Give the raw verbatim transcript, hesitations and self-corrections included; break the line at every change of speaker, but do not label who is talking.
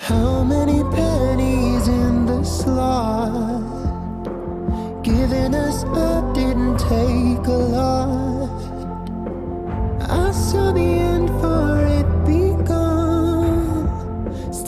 How many pennies in the slot? Giving us up didn't take a lot. I saw the